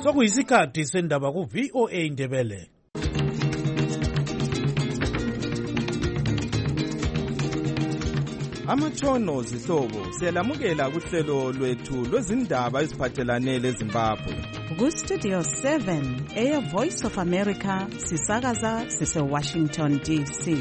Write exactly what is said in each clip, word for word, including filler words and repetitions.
Sokuyisikhathi sendaba ku V O A Indebele. Amatshono zihlobo siyalamukela kuhlelo lwethu lwezindaba eziphathelane leZimbabwe. Ku Studio seven, Air Voice of America, sisakaza sise Washington D C.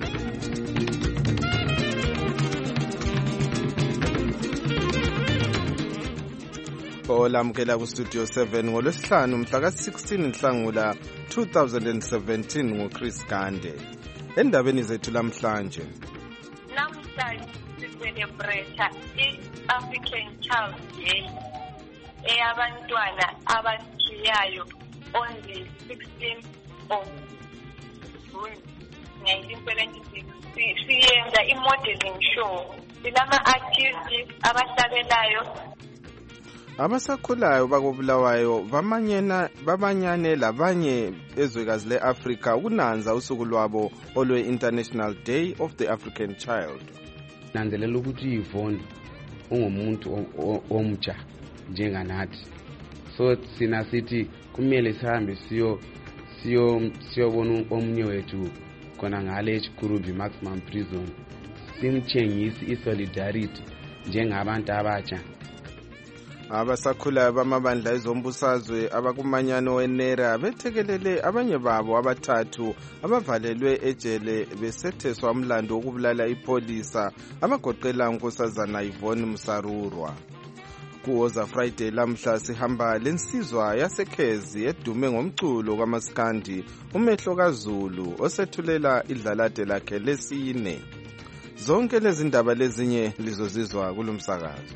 Olamukela ku Studio seven ngolwesihlanu mhla ka sixteen Nhlangula two thousand seventeen ngoChris Gande. Endabeni zethu lamhlanje. Namhlanje sicelebrate i-African Child Day eyabantwana abakhiyayo on the sixteenth of June nineteen seventy-six. Siyenza i-modeling show. Silama-artists abahlabelayo. Abasakhulayo bakobulawayo bamanyena babanyane labanye ezwekazi leAfrika ukunanza usuku lwabo olwe International Day of the African Child. Nanzelela ukuthi Yvonne ungumuntu omtsha njenganathi. So sina sithi kumele sihambe siyo siyo siyobona omunye wethu khona ngale eChikurubi maximum prison. Simtshengisi isolidarity njengabantu abatsha. Abasakhulayo bamabandla ezombusazwe abakumanyano wenera bethekelele abanye babo abathathu abavalelwe ejele besetheswa umlando wokubulala ipolisa abagoqela unkosazana Yvonne Musarurwa. Kuwoza Friday lamhla sihamba lensizwa yasekhezi edume ngomculo kwamaskandi umehlo kaZulu osethulela idlalade lakhe lesine. Zonke lezi ndaba lezinye lizozizwa kulomsakazo.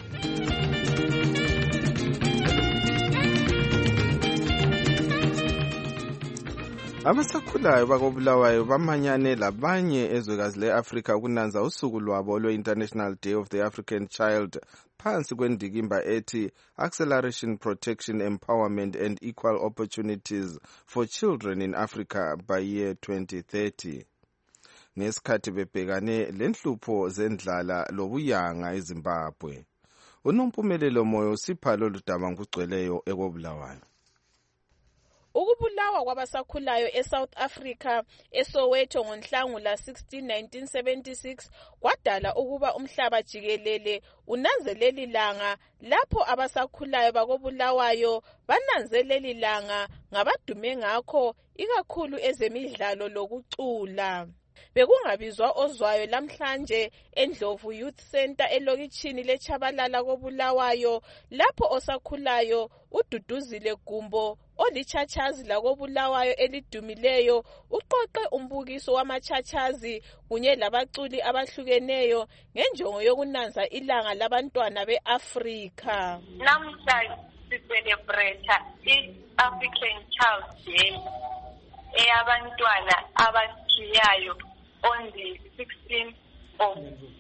Abasakhulayo bakobulawayo bamanyane labanye ezwekazi leAfrika ukunanza usuku lwabo lwe-International Day of the African Child phansi kwendikimba ethi Acceleration Protection Empowerment and Equal Opportunities for Children in Africa by year twenty thirty. Ngesikhathi bebhekane lenhlupho zendlala lobuyanga eZimbabwe. Unompumelelo moyo sipha lolu daba ngugcweleyo ekobulawayo. Ukubulawa kwabasakhulayo eSouth Africa eSoweto ngoNhlangula sixteen nineteen seventy-six kwadala ukuba umhlaba jikelele unanzeleli langa lapho abasakhulayo bakobulawayo bananzeleli langa ngabadume ngakho ikakhulu ezemidlalo lokucula. Bekungabizwa ozwayo lamhlanje eNdlovu Youth Center elokitshini leChabalala kobulawayo lapho osakhulayo uDuduzile Gumbo olichachazi lakobulawayo elidumileyo uqoqe umbukiso wamachachazi kunye labaculi abahlukeneyo ngenjongo yokunanza ilanga labantwana beAfrika. Namhlanje sicelebrate i-African Child Day eyabantwana abakhiyayo on the sixteenth of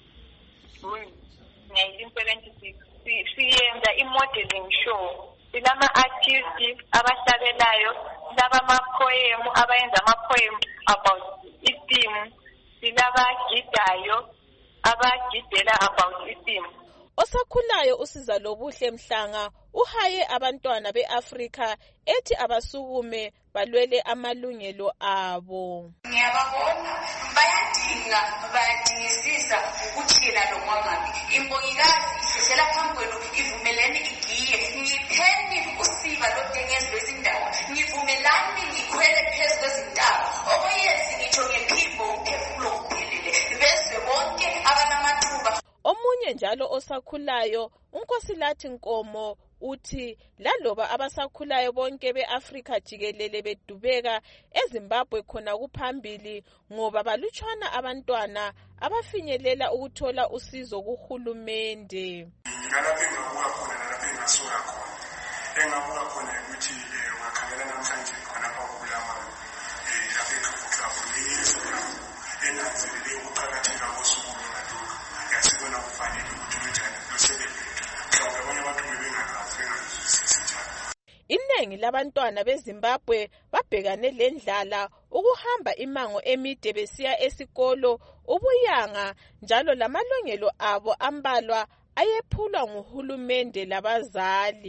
June nineteen seventy-six. Siyenza i-modeling show. Silama-artists abahlabelayo, silama-poem abayenza ama-poem about i-theme, silabagidayo abagidela about i-theme. Osakhulayo usiza lobuhle Mhlanga uhaye abantwana beAfrika ethi abasukume balwele amalungelo abo. Ngiyababona bayadinga bayadingisisa ukuthina lo mwangabi. Imbongikazi isesela phambi kwenu ivumelene igiye. Ngipheni usiba lodengezi lwezindawo. Ngivumelani ngikhwele phezu kwezindawo. Okuyezi ngitsho ngephimbo uphefumulo kuphelele. Bese bonke abanamathuba. Omunye njalo osakhulayo uNkosilathi Nkomo uthi laloba abasakhulayo bonke beAfrika jikelele bedubeka eZimbabwe khona kuphambili ngoba balutshwana abantwana abafinyelela ukuthola usizo kuhulumende. Ngalapha engabuka khona nalapha engasuka khona. Engabuka khona ukuthi ungakhangela namhlanje khona lapha kubulawayo. Eh lapha ekhaya kulezi enanzelele ukuqhakatheka kosuku lwanaduka. Yasibona kufanele ukuthi unjani losebenze. Mhlawumbe abanye abantu bebengakazi ngazisithana. Iningi labantwana beZimbabwe babhekane lendlala ukuhamba imango emide besiya esikolo ubuyanga njalo lamalungelo abo ambalwa ayephulwa nguhulumende labazali.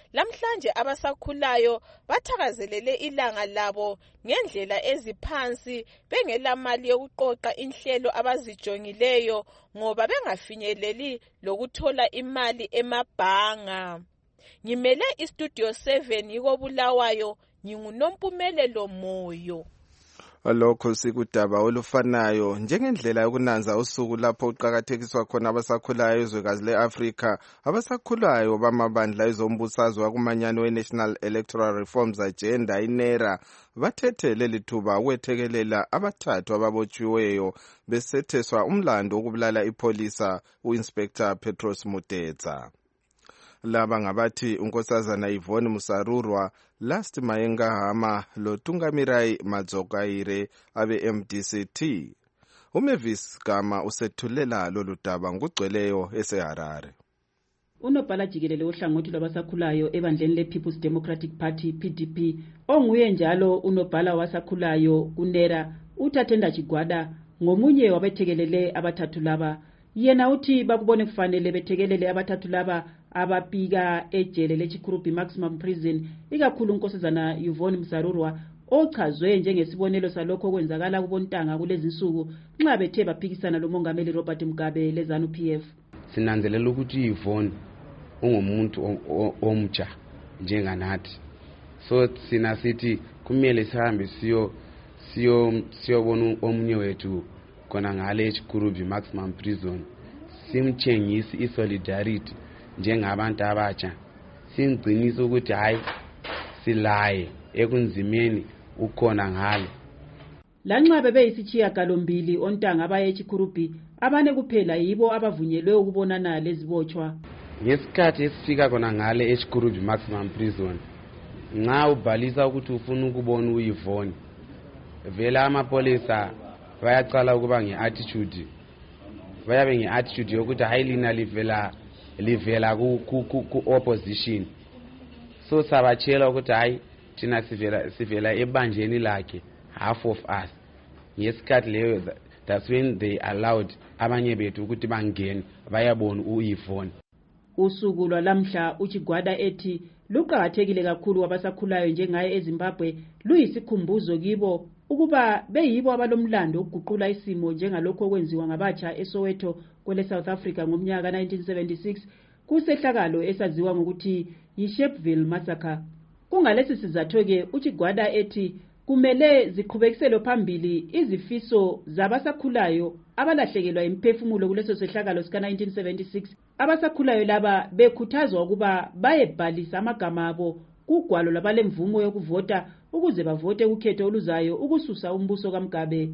Lamhlanje abasakhulayo bathakazelele ilanga labo ngendlela eziphansi bengelamali yokuqoqa inhlelo abazijongileyo ngoba bengafinyeleli lokuthola imali emabhanga. Ngimele iStudio seven yiko Bulawayo, nginguNompumelelo Moyo. Lokho sikudaba olufanayo njengendlela yokunanza usuku lapho uqhakathekiswa khona abasakhulayo ezwekazi leAfrika abasakhulayo bamabandla ezombusazwe wakumanyano weNational Electoral Reforms Agenda inera bathethe leli thuba ukwethekelela abathathu ababotshiweyo besetheswa umlando wokubulala ipolisa uInspector Petros Mutetsa. Laba ngabathi unkosazana Yvonne Musarurwa, Last Mayenga Hama loTungamirai Madzokaire abe M D C T. uMavis Gama usethulela lolu daba ngugcweleyo eseHarare. Unobhala jikelele ohlangothi lwabasakhulayo ebandleni lePeople's Democratic Party P D P onguye njalo unobhala wasakhulayo kunera uTathenda Chigwada ngomunye wabethekelele abathathu laba. Yena uthi bakubone kufanele bethekelele abathathu laba abapika ejele leChikurubi Maximum Prison ikakhulu unkosazana Yvonne Musarurwa ochazwe njengesibonelo salokho kwenzakala kubontanga kulezi nsuku nxa bethe baphikisana lomongameli Robert Mugabe lezanu P F. Sinanzelela ukuthi Yvonne ungumuntu omtsha njenganathi, so sina sithi kumele sihambe siyo siyo siyobona omunye wethu kona ngale eChikurubi Maximum Prison, simtshengisi isolidarity njengabantu abatsha, simgcinisa ukuthi hayi silaye ekunzimeni ukhona ngale. Lanxa bebe isitshiya galombili ontanga abaye eChikurubi abane kuphela yibo abavunyelwe ukubonana lezibotshwa. Ngesikhathi esifika kona ngale eChikurubi Maximum Prison, nxa ubhalisa ukuthi ufuna ukubona uYvonne, vela amapolisa bayaqala ukuba ngeattitude, bayabe ngeattitude yokuthi hayi lina livela livela ku ku opposition, so sabatshela ukuthi hayi thina sivela sivela ebanjeni lakhe, half of us. Ngesikhathi leyo, that's when they allowed abanye bethu ukuthi bangene bayabona uYvonne. Usuku lwalamhla uChigwada ethi luqhakathekile kakhulu wabasakhulayo njengaye eZimbabwe luyisikhumbuzo kibo ukuba beyibo abalomlando ukuguqula isimo njengalokho okwenziwa ngabatsha eSoweto kwele South Africa ngomnyaka nineteen seventy-six kusehlakalo esaziwa ngokuthi yiSharpeville Massacre. Kungalesi sizathu ke uChigwada ethi kumele ziqhubekiselo phambili izifiso zabasakhulayo abalahlekelwa imphefumulo kuleso sehlakalo sika nineteen seventy-six. Abasakhulayo laba bekhuthazwa ukuba bayebhalisa amagama abo kugwalo labalemvumo yokuvota ukuze bavote ukhetho oluzayo ukususa umbuso kaMgabe.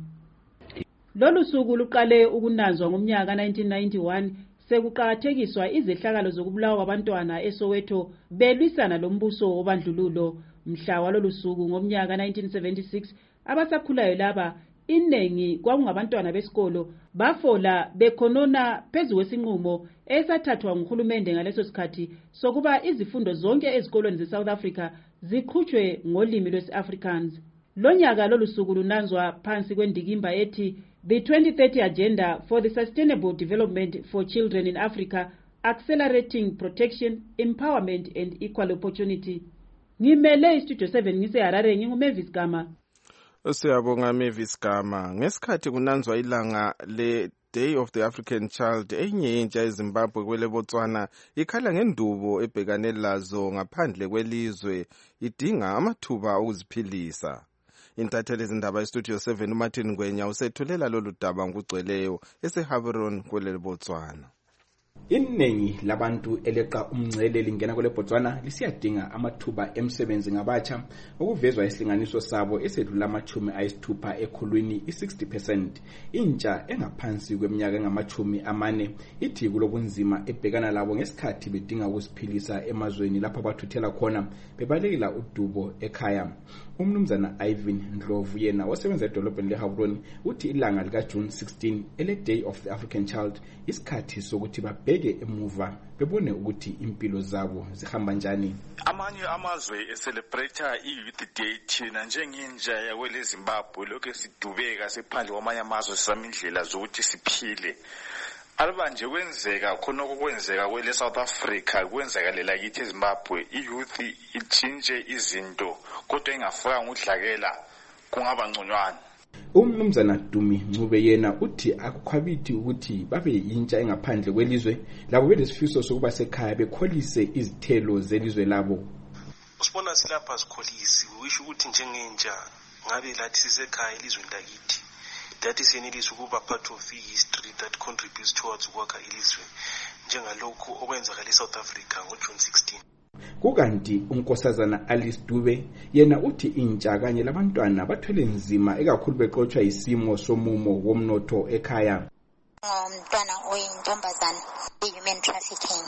Lolu suku luqale ukunanzwa ngomnyaka nineteen ninety-one sekuqhakathekiswa izehlakalo zokubulawa kwabantwana eSoweto belwisana lombuso wobandlululo. Mhla walolu suku ngomnyaka nineteen seventy-six abasakhulayo laba inengi kwakungabantwana besikolo bafola bekhonona phezu kwesinqumo esathathwa nguhulumende ngaleso sikhathi sokuba izifundo zonke ezikolweni zeSouth Africa ziqhutshwe ngolimi lwesi-Afrikaans. Lonyaka lolu suku lunanzwa phansi kwendikimba ethi The twenty thirty Agenda for the Sustainable Development for Children in Africa, Accelerating Protection, Empowerment and Equal Opportunity. Ngimele iStudio seven ngiseHarare, nginguMavis Gama. Siyabonga Mavis Gama. Ngesikhathi kunanzwa ilanga le Day of the African Child, enye yentsha eZimbabwe kwele Botswana ikhala ngendubo ebhekane lazo ngaphandle kwelizwe idinga amathuba okuziphilisa. Intatheli izindaba iStudio seven uMartin Ngwenya usethulela lolu daba ngugcweleyo eseHaveron kwele Botswana. Iningi labantu eleqa umngcele lingena kwele Botswana lisiyadinga amathuba emsebenzi ngabatsha okuvezwa isilinganiso sabo esedlula amachumi ayisithupha ekhulwini i-sixty percent. Intsha engaphansi kweminyaka engamachumi amane ithi kulobunzima ebhekana labo ngesikhathi bedinga ukuziphilisa emazweni lapho bathuthela khona bebalekela udubo ekhaya. Umnumzana Ivan Ndlovu yena osebenza edolobheni leHaveron uthi ilanga lika June sixteen ele Day of the African Child isikhathi sokuthi babheke emuva bebone ukuthi impilo zabo zihamba njani. Amanye amazwe eselebrate i-Youth Day thina njengenja yakwele Zimbabwe lokho sidubeka sephandle kwamanye amazwe sami indlela zokuthi siphile. alibanje kwenzeka khona okwenzeka kwele South Africa kwenzeka lela kithi eZimbabwe iyouth ichinje izinto kodwa ingafaka ngudlakela kungaba ngconywana. Umnumzana Dumi Ncube yena uthi akukhwabithi ukuthi babe yintsha engaphandle kwelizwe labo belesifiso sokuba sekhaya bekholise izithelo zelizwe labo. Usibona silapha sikholisi wisho ukuthi njengentsha ngabe lathi sisekhaya elizweni lakithi that is yenelisa ukuba part of history that contributes towards ukwakha ilizwe njengalokhu okwenzakala eSouth Africa ngoJune sixteen. Kukanti unkosazana Alice Dube yena uthi intsha kanye labantwana bathwele nzima ekakhulu beqothwa isimo somumo womnotho ekhaya. Umntwana oyintombazana i-human trafficking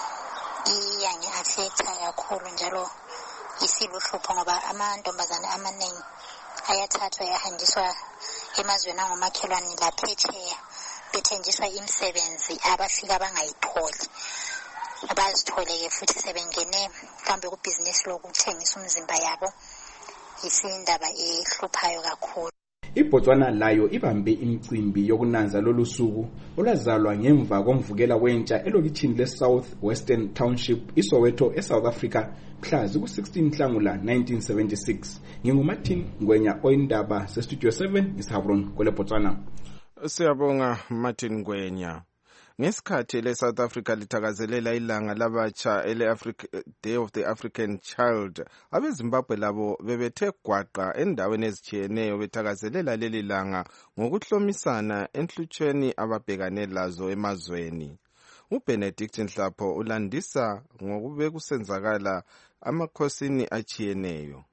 iyange affecta kakhulu njalo isiluhlupho ngoba amantombazana amaningi ayathathwa yahanjiswa emazweni angomakhelwane laphetsheya bethenjiswa imisebenzi abafika bangayitholi abazitholeke futhi sebengene mhlawumbe kubhizinisi lokuthengisa umzimba yabo isindaba ehluphayo kakhulu. iBotswana layo ibambe imicimbi yokunanza lolu suku olwazalwa ngemva komvukela wentsha elokitshini leSouth Western Township iSoweto eSouth Africa mhla ziku-sixteen Nhlangula nineteen seventy-six. NginguMartin Ngwenya oyindaba seStudio seven eShabron kwele Botswana. Siyabonga Martin Ngwenya. Ngesikhathi leSouth Africa lithakazelela ilanga labatsha ele-Africa Day of the African Child, abeZimbabwe labo bebethe gwaqa endaweni ezitshiyeneyo bethakazelela leli langa ngokuhlomisana enhlutshweni ababhekane lazo emazweni. uBenedict Nhlapho ulandisa ngokube kusenzakala amakhosini achiyeneyo.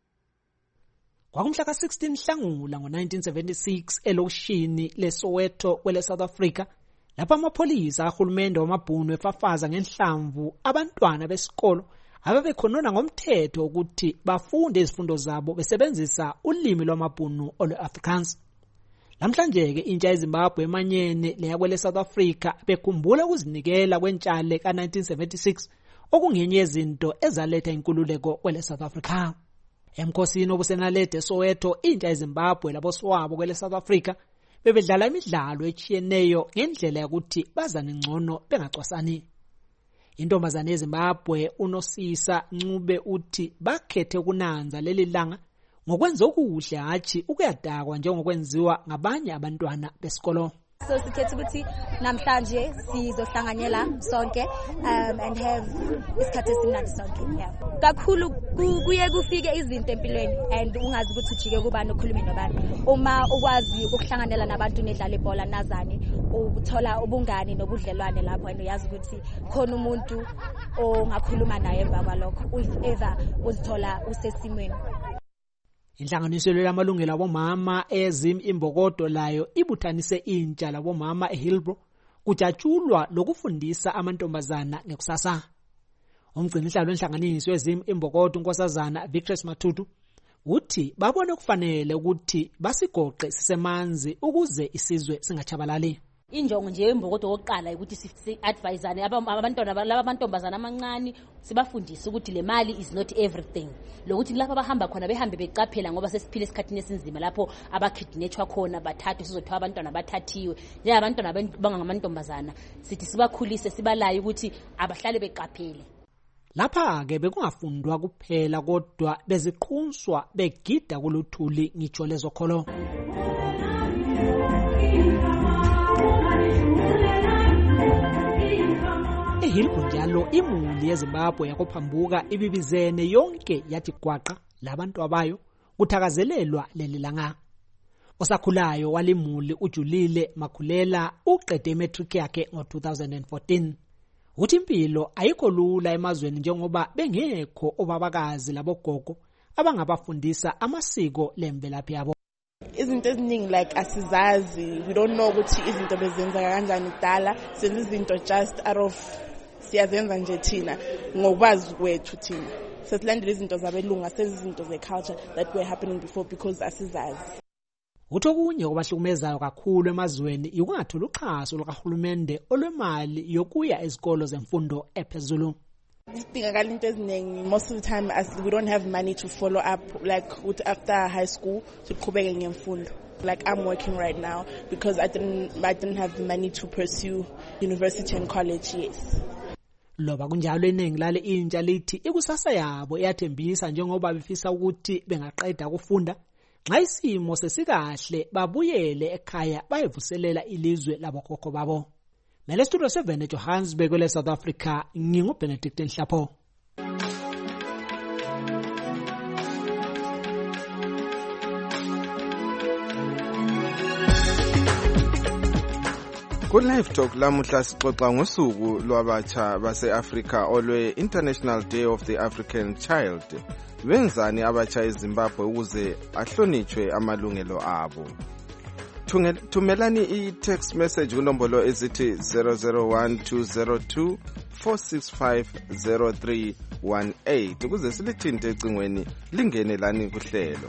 Kwakumhla ka-sixteen Nhlangula ngo-nineteen seventy-six elokishini leSoweto kwele South Africa, lapha amapholisa ahulumende wamabhunu efafaza ngenhlamvu abantwana besikolo ababekhonona ngomthetho ukuthi bafunde izifundo zabo besebenzisa ulimi lwamabhunu olwe-Afrikaans. Namhlanje-ke intsha yeZimbabwe emanyene leyakwele South Africa bekhumbula ukuzinikela kwentshale ka-nineteen seventy-six okungenye yezinto ezaletha inkululeko kwele South Africa. Emkhosini obusenalede eSoweto, intsha yeZimbabwe laboswabo kwele South Africa bebedlala imidlalo echiyeneyo ngendlela yokuthi bazane ngcono bengacwasani. Intombazane yeZimbabwe uNosisa Ncube uthi bakhethe kunanza leli langa ngokwenza okuhle hathi ukuyadakwa njengokwenziwa ngabanye abantwana besikolo. So sikhethe ukuthi namhlanje sizohlanganyela sonke um and have isikhathi esimnandi sonke. Yeah. Kakhulu kuye kufike izinto empilweni and ungazi ukuthi ujike kubani okhuluma nobani. Uma ukwazi ukuhlanganela nabantu nedlala ibhola nazane ukuthola ubungani nobudlelwane lapho and uyazi ukuthi khona umuntu ongakhuluma naye emva kwalokho if ever uzithola usesimweni. Inhlanganiso lamalungelo abomama eZim Imbokodo layo ibuthanise intsha labomama eHillbrow kujatshulwa lokufundisa amantombazana ngekusasa. Umgcinihlalo wenhlanganiso eZim Imbokodo unkosazana Victor Matutu uthi babone kufanele ukuthi basigoqe sisemanzi ukuze isizwe singachabalali. Injongo nje embokodo oqala ukuthi si adviseane abantwana laba amantombazana amancane sibafundise ukuthi le mali is not everything, lokuthi lapha bahamba khona behambe becaphela ngoba sesiphile esikhathini esinzima lapho abakidnetshwa khona bathathu sizothiwa abantwana bathathiwe nje abantwana bangamantombazana sithi sibakhulise sibalaye ukuthi abahlale beqaphele. Lapha ke bekungafundwa kuphela kodwa beziqhunswa begida kuluthuli ngitsho lezokholo. eHillbrow njalo imuli yeZimbabwe yakophambuka ibibizene yonke yathi gwaqa labantu abayo kuthakazelelwa leli langa. Osakhulayo walimuli uJulile Makhulela uqede imatric yakhe ngo-two thousand fourteen. Uthi impilo ayikho lula emazweni njengoba bengekho obabakazi labogogo abangabafundisa amasiko lemvelaphi yabo. Izinto eziningi like asizazi, we don't know ukuthi izinto bezenzeka kanjani kudala, senze izinto just out of siyazenza nje thina ngokwazi kwethu thina. Sesilandela izinto zabelunga, senze izinto ze-culture that were happening before because asizazi. Utho kunye obahlukumezayo kakhulu emazweni ikungathola uxhaso lukahulumende olwemali yokuya ezikolo zemfundo ephezulu. Sidingakala into eziningi, most of the time as we don't have money to follow up like after high school siqhubeke ngemfundo. Like I'm working right now because I didn't I didn't have the money to pursue university and college. Yes. Loba kunjalo iningi lale intsha lithi ikusasa yabo iyathembisa njengoba befisa ukuthi bengaqeda ukufunda nxa isimo sesikahle babuyele ekhaya bayevuselela ilizwe labokhokho babo. Mele studio seven eJohannesburg le South Africa nginguBenedict Nhlapho. Ku Live Talk lamuhla sixoxa ngosuku lwabatsha base-Africa olwe International Day of the African Child. Benzani abatsha eZimbabwe ukuze ahlonitshwe amalungelo abo? Thumelani i-text message kunombolo ezithi zero zero one two zero two four six five zero three one eight ukuze silithinte ecingweni lingene lani kuhlelo.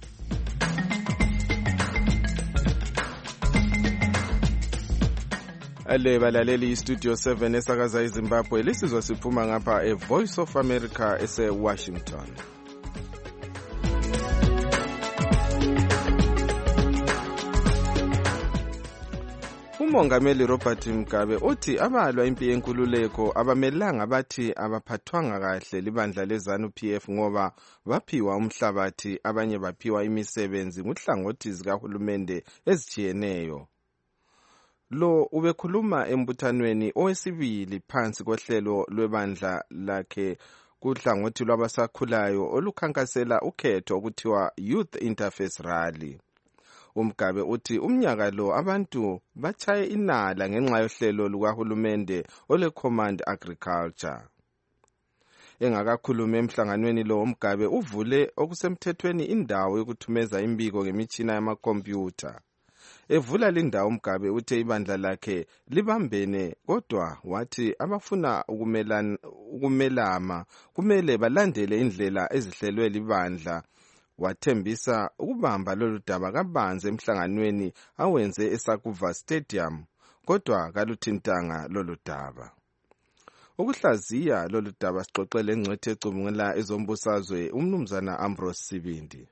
Ale balaleli Studio seven esakaza eZimbabwe lisizwa siphuma ngapha e Voice of America ese Washington. Umongameli Robert Mugabe uthi abalwa impi yenkululeko abamelanga bathi abaphathwanga kahle libandla leZANU P F ngoba baphiwa umhlabathi abanye baphiwa imisebenzi nguhlangothi zikahulumende ezijiyeneyo. Lo ubekhuluma embuthanweni owesibili phansi kohlelo lwebandla lakhe kuhlangothi lwabasakhulayo olukhankasela ukhetho okuthiwa Youth Interface Rally. Umgabe uthi umnyaka lo abantu bachaye inala ngenxa yohlelo lukahulumende ole Command Agriculture. Engakakhuluma emhlanganweni lo umgabe uvule okusemthethweni indawo yokuthumeza imbiko ngemitshina yamakhompyutha. Evula lindawo umgabe uthe ibandla lakhe libambene kodwa wathi abafuna ukumelana ukumelama kumele balandele indlela ezihlelwe libandla. Wathembisa ukubamba lolu daba kabanzi emhlanganweni awenze eSakuva Stadium kodwa kaluthintanga lolu daba. Ukuhlaziya lolu daba sixoxele engcwethe ecubungela ezombusazwe umnumzana Ambrose Sibindi.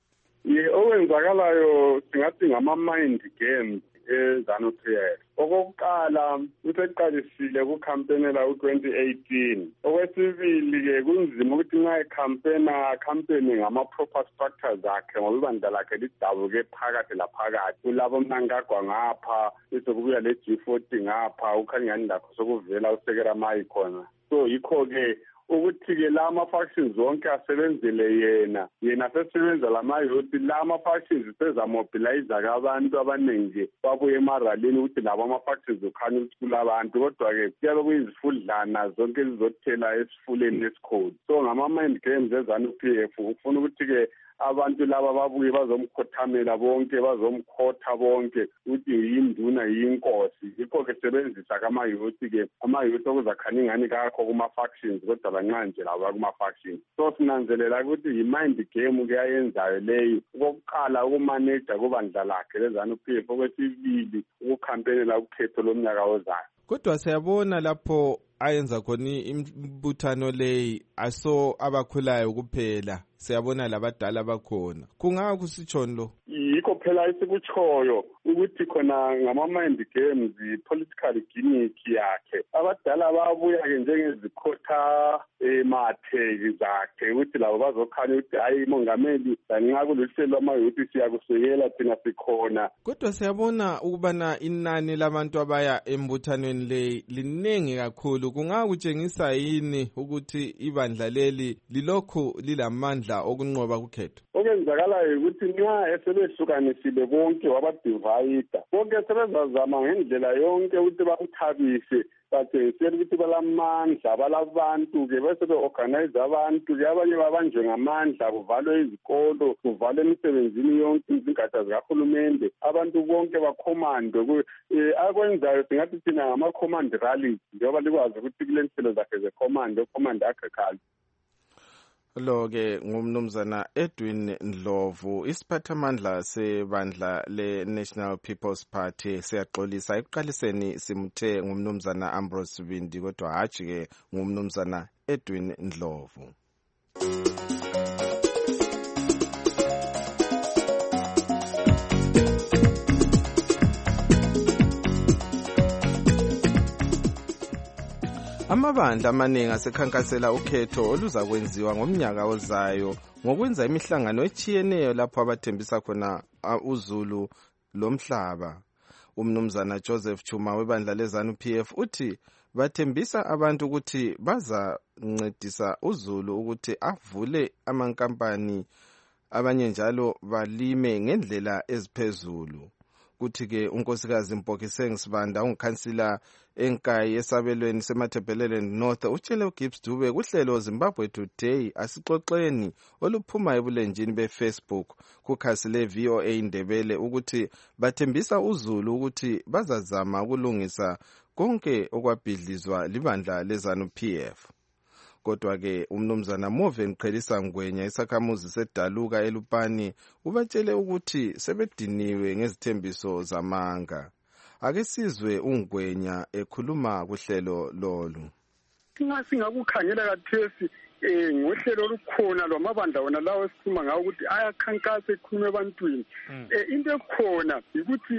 Ye owenzakalayo singathi ngama mind games eZANU P F. Okokuqala useqalisile ku campaign la u twenty eighteen. Okwesibili ke kunzima ukuthi nxa ecampaigna campaign ngama proper structures akhe ngoba ibandla lakhe lidabuke phakathi laphakathi. Kulabo mnankagwa ngapha isokubuya le G forty ngapha ukhanyani lakho sokuvela usekera mai khona. So yikho ke ukuthi ke lama factions zonke asebenzele yena yena sesebenza lama youth lama factions seza mobilize abantu abaningi babuye emaralini ukuthi labo ama factions ukhanya ukuthi kulabantu kodwa ke kuyabe kuyizifudlana zonke zizothela esifuleni esikhulu. So ngama mind games eZANU P F ufuna ukuthi ke abantu laba babuye bazomkhothamela bonke bazomkhotha bonke ukuthi yinduna yinkosi yikho ke sebenzisa kama youth ke ama youth okuzakhanya ngani kakho kuma factions kodwa bancanje laba kuma factions. So sinanzelela ukuthi yi mind game ke ayenzayo leyo ukuqala ukumanage kubandla lakhe leZANU P F okwesibili ukukhampenela ukhetho lomnyaka ozayo. Kodwa siyabona lapho ayenza khona imbuthano leyi aso abakhulayo kuphela siyabona labadala bakhona kungaka kusitshoni lo yikho phela isikutshoyo ukuthi khona ngama mind games political gimmick yakhe abadala babuya ke njengezikhotha ematheki zakhe ukuthi labo bazokhanya ukuthi hayi mongameli lanxa kuluhlelo amayouth siyakusekela thina sikhona. Kodwa siyabona ukubana inani labantu abaya embuthanweni leyi linengi kakhulu kungaka kutshengisa yini ukuthi ibandla leli lilokhu lilamandla okunqoba ukhetho. Okwenzakalayo ukuthi nxa esebehlukanisile bonke wabadivide bonke sebezazama ngendlela yonke ukuthi bakuthabise batshengisela ukuthi balamandla balabantu ke bese be-organize abantu ke abanye babanjwe ngamandla kuvalwe izikolo kuvalwe emisebenzini yonke izingatsha zikahulumende abantu bonke bakhomandwe akwenzayo singathi thina ngama-command rallies njengoba likwazi ukuthi kule nhlelo zakhe ze-command command agriculture. Lo ke ngumnumzana Edwin Ndlovu isiphathamandla sebandla le-National People's Party siyaxolisa ekuqaliseni simuthe ngumnumzana Ambrose Sibindi kodwa hatshi ke ngumnumzana Edwin Ndlovu. Amabandla amaningi asekhankasela ukhetho oluzakwenziwa ngomnyaka ozayo ngokwenza imihlangano etshiyeneyo lapho abathembisa khona uzulu lomhlaba. Umnumzana Joseph Chuma webandla leZANU P F uthi bathembisa abantu ukuthi bazancedisa uzulu ukuthi avule amankampani, abanye njalo balime ngendlela eziphezulu. Kuthi-ke unkosikazi Mpokiseng Sibanda ungikhansila enkayi esabelweni semathebheleland North utshele uGibbs Dube kuhlelo Zimbabwe Today asixoxeni oluphuma ebulenjini beFacebook kukhasi le-V O A Ndebele ukuthi bathembisa uzulu ukuthi bazazama ukulungisa konke okwabhidlizwa libandla leZANU P F. Kodwa-ke umnumzana Moven Qhelisa Ngwenya isakhamuzi sedaluka eLupane ubatshele ukuthi sebediniwe ngezithembiso zamanga. Ake sizwe uNgwenya ekhuluma kuhlelo lolu. Singa singakukhangela kathesi eh ngohlelo olukhona lwamabandla wona lawo esikhuluma ngawo ukuthi ayakhankasa ekhulume ebantwini. Eh into ekhona ukuthi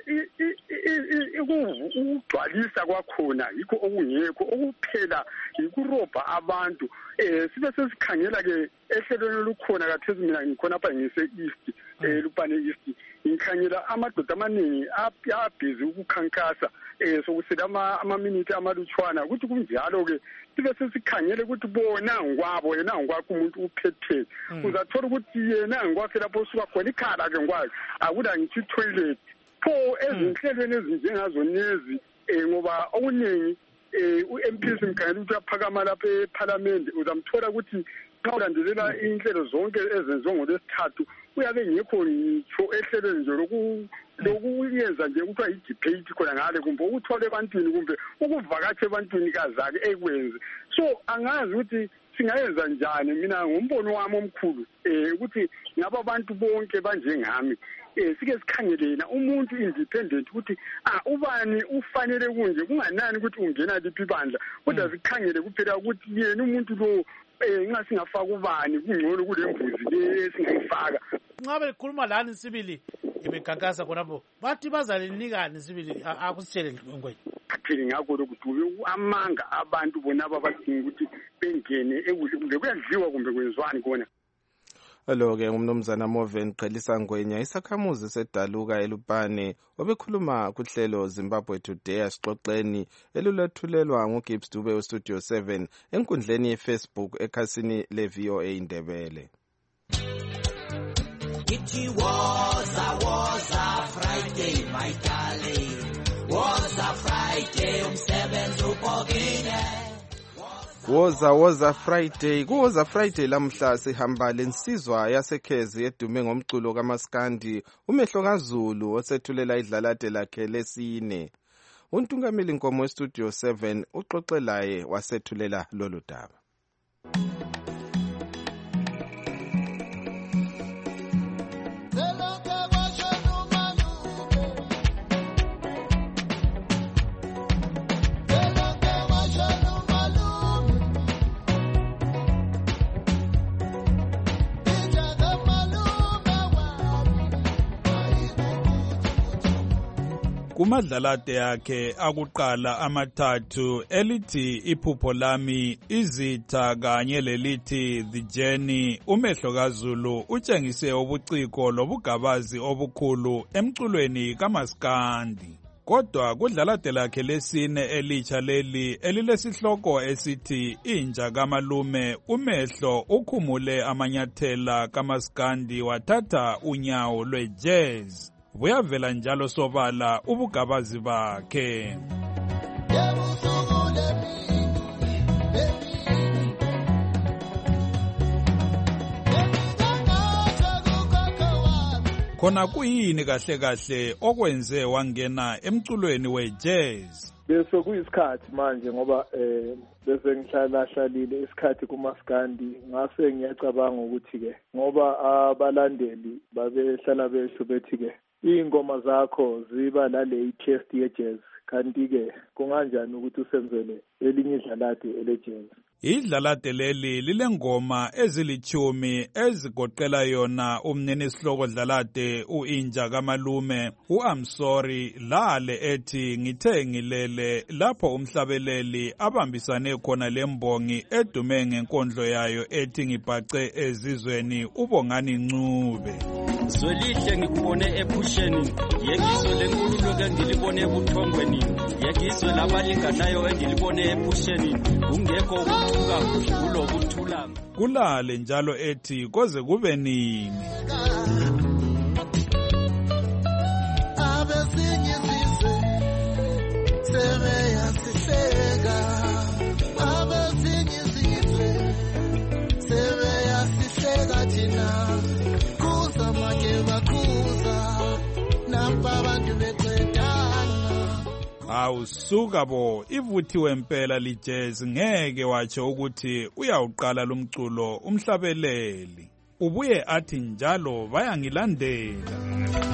ukugcwalisa kwakhona yikho okungekho, okuphela yikurobha abantu. Eh sibe sesikhangela ke ehlelweni olukhona kathesi mina ngikhona apha ngise East eh Lupane East. Ngikhangela amadoda amaningi abhizi ukukhankasa eh sokusela ama amaminute amalutshwana ukuthi kunjalo ke sibe sesikhangele ukuthi bona ngwabo yena ngokwakho umuntu uphethe uzathola ukuthi yena ngokwakhe lapho usuka khona ikhala ke ngwazi akuda ngithi toilet pho ezinhlelweni ezinjengazo nezi eh ngoba okuningi eh uM P simkhangela ukuthi aphakama lapha eParliament uzamthola ukuthi xa ulandelela inhlelo zonke ezenziwa ngolwesithathu uyabe ngikho ngitsho ehlelweni nje loku lokuyenza nje kuthiwa i-debate khona ngale kumbe ukuthole ebantwini kumbe ukuvakatsha ebantwini kazake ekwenze. So angazi ukuthi singayenza njani. Mina ngombono wami omkhulu eh ukuthi ngaba abantu bonke banjengami eh sike sikhangelena umuntu independent ukuthi ah ubani ufanele kunje kunganani ukuthi ungena liphi ibandla kodwa sikhangele kuphela ukuthi yena umuntu lo eh nxa singafaka ubani kungcono kule mbuzi le singayifaka. Ngabe likhuluma lani sibili ibekhankasa khonapho bathi bazalinikani sibili akusitshele Ngwenya. Athini ngakho lokuthi amanga abantu bona abadinga ukuthi bengene ekudle kumbe kuyadliwa kumbe kwenzwani kona. Alo-ke umnumzana Moven Qhelisa Ngwenya isakhamuzi sedaluka eLupane obekhuluma kuhlelo Zimbabwe Today asixoxeni elulathulelwa nguGibbs Dube uStudio seven enkundleni yeFacebook ekhasini le-V O A Ndebele. It was a was a Friday, my darling. Was a Friday, umsebenzi ubhokile. Woza woza Friday kuwoza Friday lamhla sihamba lensizwa yasekhezi edume ngomculo kaMaskandi umehlo kaZulu osethulela idlalade lakhe lesine. Untungameli Nkomo eStudio seven uxoxelaye wasethulela lolu daba. Kumadlalade yakhe akuqala amathathu elithi iphupho lami, izitha kanye lelithi the journey, umehlo kaZulu utshengise ubuciko lobugabazi obukhulu emculweni kaMaskandi. Kodwa kudlalade lakhe lesine elitsha leli elilesihloko esithi inja kamalume, umehlo ukhumule amanyathela kaMaskandi wathatha unyawo lwe-jazz. Buyavela njalo sobala ubugabazi bakhe. Khona kuyini kahle kahle okwenze wangena emculweni we-jazz? Bese kuyisikhathi manje ngoba eh bese ngihlala hlalile isikhathi kuMaskandi ngase ngiyacabanga ukuthi ke ngoba abalandeli babehlala besho bethi ke ingoma zakho ziba nale taste ye jazz kanti ke kunganjani ukuthi usenzele elinye idlalade ele jazz. Idlalade leli lilengoma ezilithumi ezigoqela yona umnini sihloko Dlalade uInja kaMalume uAm Sorry lale ethi ngithe ngilele lapho umhlabeleli abambisane khona lembongi edume ngenkondlo yayo ethi ngibhace ezizweni uBongani Ncube. Zwelihle ngikubone ephusheni yekizwe lenkululo ke ngilibone ebuthongweni yekizwe labalinganayo engilibone ephusheni kungekho ukuthuka kulokuthula. Kulale njalo ethi koze kube nini. Abezinye izizwe sebeya sihleka, abezinye izizwe sebeya sihleka thina. Awusuka bo ivuthiwe impela lijazz ngeke watsho ukuthi uyawuqala lumculo umhlabeleli. Ubuye athi njalo bayangilandela.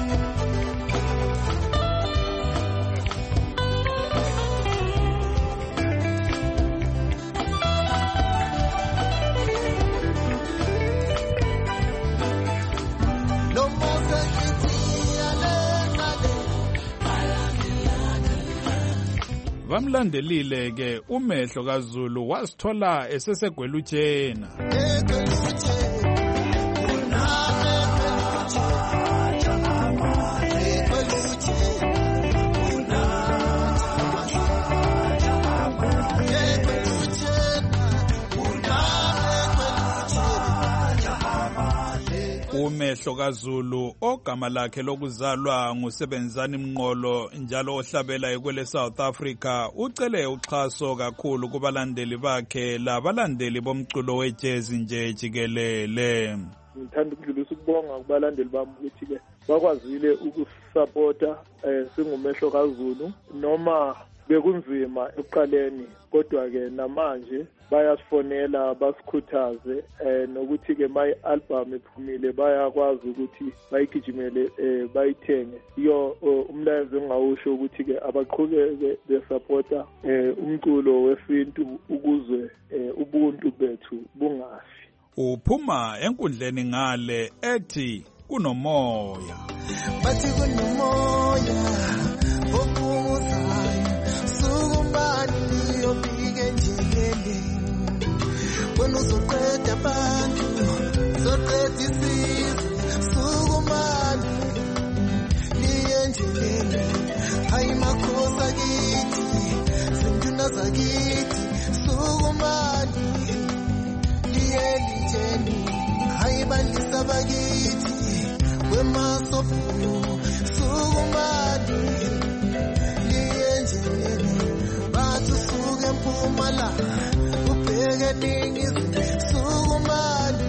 Bamlandelile ke umehlo kaZulu wasithola esesegwelutshena. Umehlo kaZulu ogama lakhe lokuzalwa nguSebenzani Mnqolo njalo ohlabela ekwele South Africa ucele uxhaso kakhulu kubalandeli bakhe labalandeli bomculo wejazz nje jikelele. Ngithanda ukudlulisa ukubonga kubalandeli bami ukuthi ke bakwazile ukusupporta eh singumehlo kaZulu noma bekunzima ekuqaleni kodwa ke namanje bayasifonela basikhuthaze eh nokuthi ke my album iphumile bayakwazi ukuthi bayigijimele eh bayithenge iyo umlayezo engawusho ukuthi ke abaqhubeke besupporta eh umculo wesintu ukuzwe ubuntu bethu bungafi. Uphuma enkundleni ngale ethi kunomoya bathi kunomoya okuzayo sukumbani yobike njengele wena uzoqeda abantu uzoqeda isizwe sukumani liye njengele hayi makhosa kithi sinduna zakithi sukumani liye lijeni hayi bandisa bakithi wemasofu sukumani liye njengele bathu suke mpumala ubheke ningizimu sukumani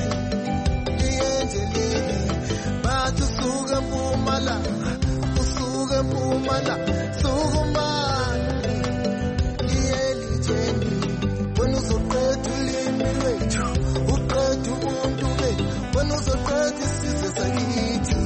liye njengele bathu suke mpumala usuke mpumala sukumani liye lijeni wena uzoqeda ulimi lwethu uqeda ubuntu bethu wena uzoqeda isizwe sakithi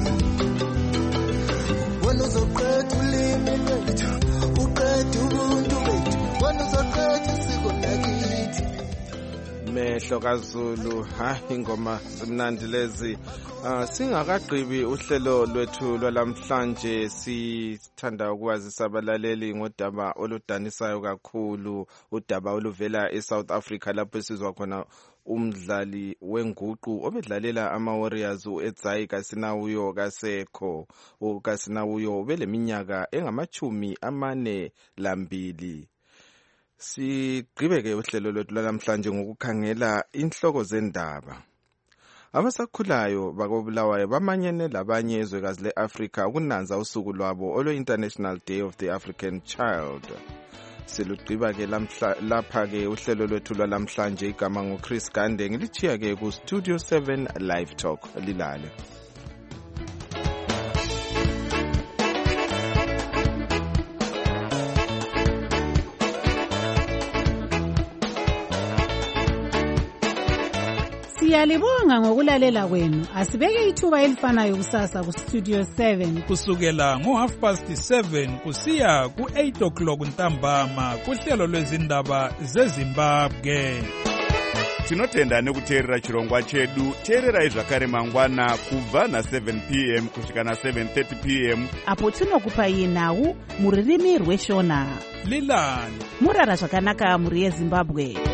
wena uzoqeda ulimi lwethu uqeda ubuntu bethu wena uzoqeda isiko lakithi. Mehlo kaZulu ha ingoma zimnandi lezi. Uh, singakagqibi uhlelo lwethu lwalamhlanje sithanda ukwazisa abalaleli ngodaba oludanisayo kakhulu, udaba oluvela eSouth Africa lapho sizwa khona umdlali wenguqu obedlalela ama-Warriors uEdzai Kasinawuyo kasekho. uKasinawuyo ubeleminyaka engamachumi amane lambili. Sigqibeke uhlelo lwethu lwalamhlanje ngokukhangela inhloko zendaba. Abasakhulayo bakobulawayo bamanyene labanye ezwekazi le-Afrika ukunanza usuku lwabo olwe-International Day of the African Child. Silugqiba-ke lapha-ke uhlelo lwethu lwalamhlanje. Igama nguChris Gande, ngilitshiya-ke ku-Studio seven Live Talk. Lilale. Siyalibonga ngokulalela kwenu. Asibeke ithuba elifanayo kusasa ku Studio seven. Kusukela ngo half past seven kusiya ku eight o'clock ntambama kuhlelo lwezindaba zeZimbabwe. Tinotenda nekuteerera chirongwa chedu. Teererai zvakare mangwana kubva na seven p m kusvika na seven thirty p m apo tinokupai nhau muririmi rweshona. Lilani murara zvakanaka muri yeZimbabwe.